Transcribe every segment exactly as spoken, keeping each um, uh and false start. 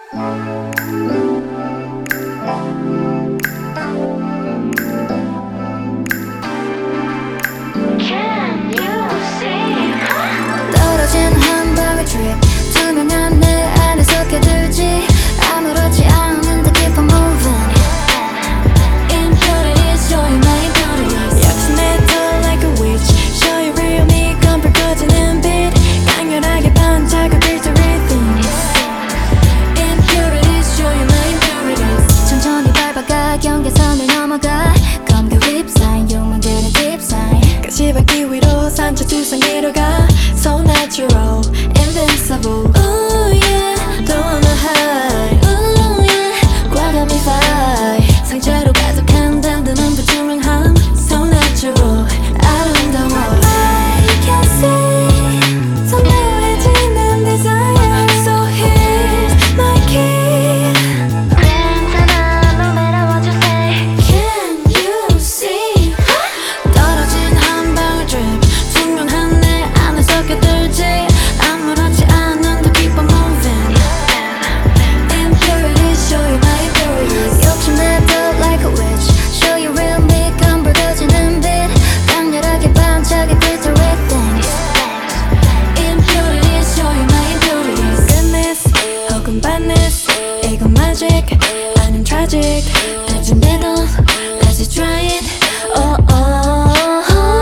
떨어진 한 방울 drip 투명한 내 안에 섞여들지 아무렇지 않은데 keep on moving Impurities show you my impurities 약진해져 like a witch Show you real me 검불 꺼지는 빛 강렬하게 반짝여 glittery things Impurities show you my impurities 천천히 밟아가 경계선을 넘어가 검게 whip sign 욕망들의 deep sign 가시밭길 위로 산초 두상 내려가 So natural, invincible Ooh yeah, Don't wanna hide ooh yeah, 과감히 fight 상처로 가득한 든든한 불투명함 So natural, 아름다워 I can see 선명해지는 desire So here's my key 괜찮아 no matter what you say Can you see 떨어진 한 방울 drip 투명한 내 안에 섞여들지 아무렇지 않은데 keep on moving Impurities show you my impurities 욕심내도 like a witch Show you real me 검붉어지는 빛 강렬하게 반짝여 glittery things Impurities show you my impurities Goodness 혹은 badness 이건 magic 아님 tragic 아직내도 다시 try it oh oh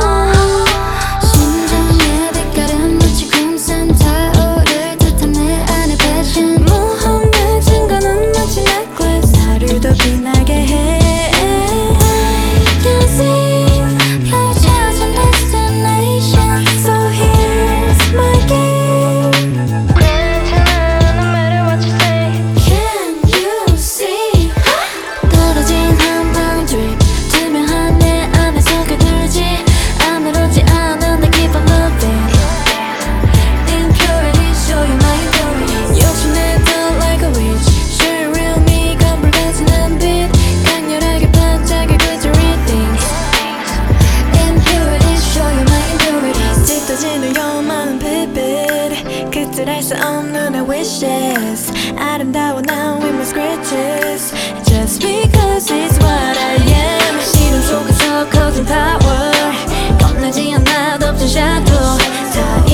심장의 빛깔은 마치 금산 타오를 듯한 내 안의 passion 모험의 증거는 마치 necklace 나를 더 빛나게 해 I can see 펼쳐진 destination So here's my key 괜찮아 no matter what you say Can you see 떨어진 한 방울 drip 투명한 내 안에 섞여들지 아무렇지 않은데 keep on moving Impurities show you my impurities 욕심내도 like a witch Show you real me 검붉어지는 빛 강렬하게 반짝여 glittery things Impurities show you my impurities 짙어지는 요만한 빛빛 그들 알 수 없는 내 wishes 아름다워 now with my scratches Just because it's what I am 시름 속에서 커진 power 겁나지 않아 덮친 shadow 다